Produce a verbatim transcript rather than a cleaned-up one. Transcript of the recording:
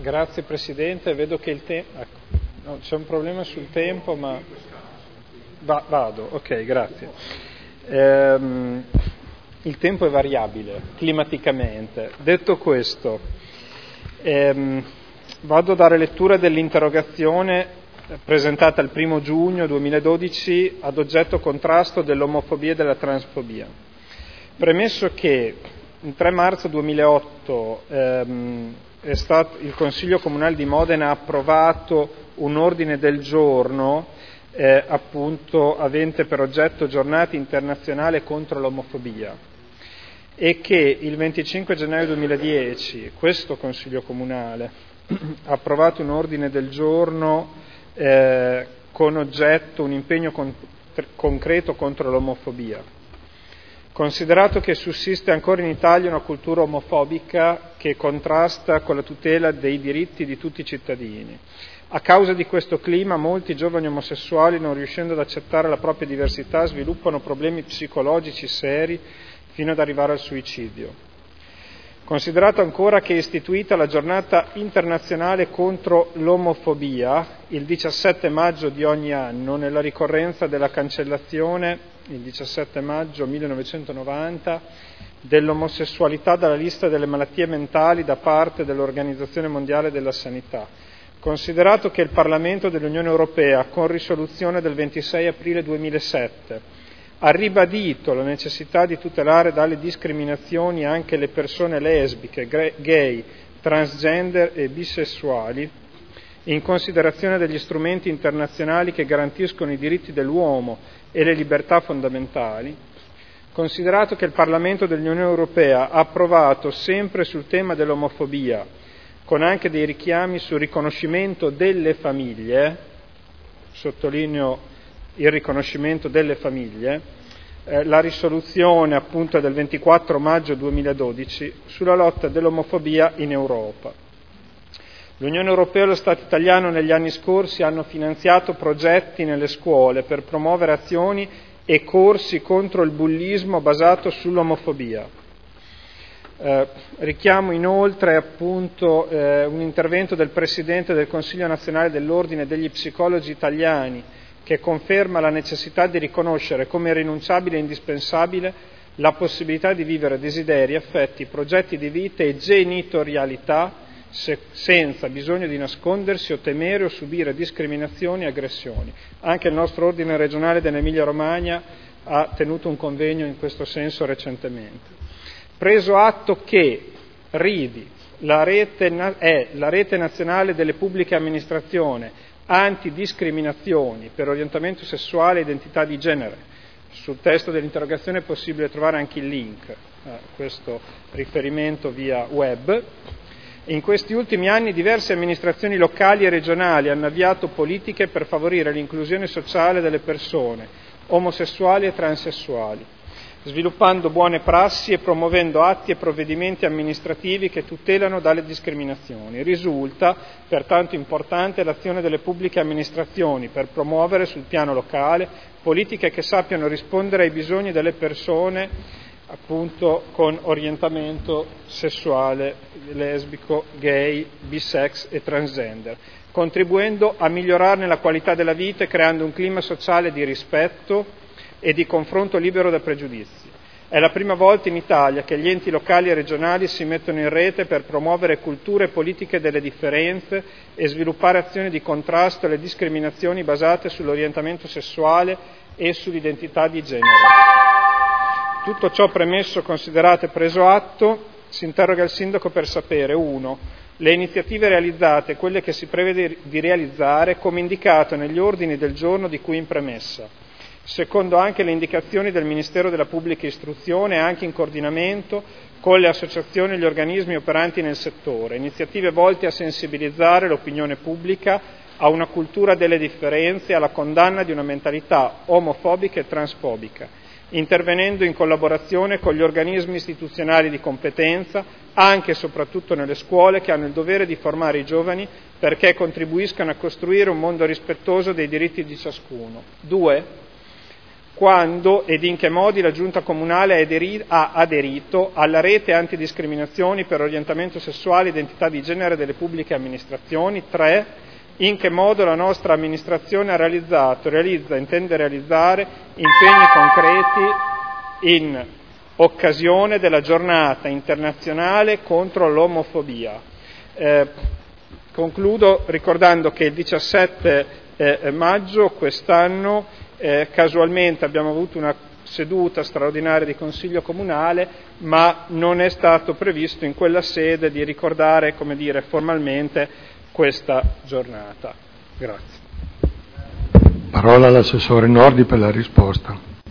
Grazie Presidente, vedo che il tempo... Ecco, no, c'è un problema sul tempo, ma... Va, vado, ok, grazie. Ehm, il tempo è variabile, climaticamente. Detto questo, ehm, vado a dare lettura dell'interrogazione presentata il primo giugno duemiladodici ad oggetto contrasto dell'omofobia e della transfobia. Premesso che il tre marzo duemilaotto ehm, è stato, il Consiglio Comunale di Modena ha approvato un ordine del giorno eh, appunto avente per oggetto Giornata Internazionale contro l'omofobia e che il venticinque gennaio duemiladieci questo Consiglio Comunale ha approvato un ordine del giorno eh, con oggetto un impegno con, concreto contro l'omofobia. Considerato che sussiste ancora in Italia una cultura omofobica che contrasta con la tutela dei diritti di tutti i cittadini, a causa di questo clima molti giovani omosessuali, non riuscendo ad accettare la propria diversità, sviluppano problemi psicologici seri fino ad arrivare al suicidio. Considerato ancora che è istituita la giornata internazionale contro l'omofobia il diciassette maggio di ogni anno, nella ricorrenza della cancellazione, il diciassette maggio millenovecentonovanta, dell'omosessualità dalla lista delle malattie mentali da parte dell'Organizzazione Mondiale della Sanità, considerato che il Parlamento dell'Unione Europea, con risoluzione del ventisei aprile duemilasette, ha ribadito la necessità di tutelare dalle discriminazioni anche le persone lesbiche, gay, transgender e bisessuali, in considerazione degli strumenti internazionali che garantiscono i diritti dell'uomo e le libertà fondamentali, considerato che il Parlamento dell'Unione Europea ha approvato sempre sul tema dell'omofobia, con anche dei richiami sul riconoscimento delle famiglie, sottolineo il riconoscimento delle famiglie, eh, la risoluzione appunto del ventiquattro maggio duemiladodici sulla lotta dell'omofobia in Europa. L'Unione Europea e lo Stato italiano negli anni scorsi hanno finanziato progetti nelle scuole per promuovere azioni e corsi contro il bullismo basato sull'omofobia. Eh, richiamo inoltre appunto eh, un intervento del Presidente del Consiglio nazionale dell'Ordine degli Psicologi Italiani, che conferma la necessità di riconoscere come irrinunciabile e indispensabile la possibilità di vivere desideri, affetti, progetti di vita e genitorialità se, senza bisogno di nascondersi o temere o subire discriminazioni e aggressioni. Anche il nostro ordine regionale dell'Emilia Romagna ha tenuto un convegno in questo senso recentemente. Preso atto che R I D I la rete, è la rete nazionale delle pubbliche amministrazioni antidiscriminazioni per orientamento sessuale e identità di genere. Sul testo dell'interrogazione è possibile trovare anche il link a questo riferimento via web. In questi ultimi anni diverse amministrazioni locali e regionali hanno avviato politiche per favorire l'inclusione sociale delle persone omosessuali e transessuali, sviluppando buone prassi e promuovendo atti e provvedimenti amministrativi che tutelano dalle discriminazioni. Risulta pertanto importante l'azione delle pubbliche amministrazioni per promuovere sul piano locale politiche che sappiano rispondere ai bisogni delle persone appunto con orientamento sessuale, lesbico, gay, bisex e transgender, contribuendo a migliorarne la qualità della vita e creando un clima sociale di rispetto e di confronto libero da pregiudizi. È la prima volta in Italia che gli enti locali e regionali si mettono in rete per promuovere culture e politiche delle differenze e sviluppare azioni di contrasto alle discriminazioni basate sull'orientamento sessuale e sull'identità di genere. Tutto ciò premesso, considerato e preso atto, si interroga il Sindaco per sapere: uno. Le iniziative realizzate e quelle che si prevede di realizzare come indicato negli ordini del giorno di cui in premessa. Secondo anche le indicazioni del Ministero della Pubblica Istruzione, anche in coordinamento con le associazioni e gli organismi operanti nel settore, iniziative volte a sensibilizzare l'opinione pubblica a una cultura delle differenze e alla condanna di una mentalità omofobica e transfobica, intervenendo in collaborazione con gli organismi istituzionali di competenza, anche e soprattutto nelle scuole che hanno il dovere di formare i giovani perché contribuiscano a costruire un mondo rispettoso dei diritti di ciascuno. Due. quando ed in che modi la Giunta Comunale ha aderito alla rete antidiscriminazioni per orientamento sessuale e identità di genere delle pubbliche amministrazioni. Tre, in che modo la nostra amministrazione ha realizzato, realizza, intende realizzare impegni concreti in occasione della giornata internazionale contro l'omofobia. Eh, concludo ricordando che il diciassette eh, maggio quest'anno Eh, casualmente abbiamo avuto una seduta straordinaria di Consiglio Comunale, ma non è stato previsto in quella sede di ricordare, come dire, formalmente questa giornata. Grazie. Parola all'assessore Nordi per la risposta.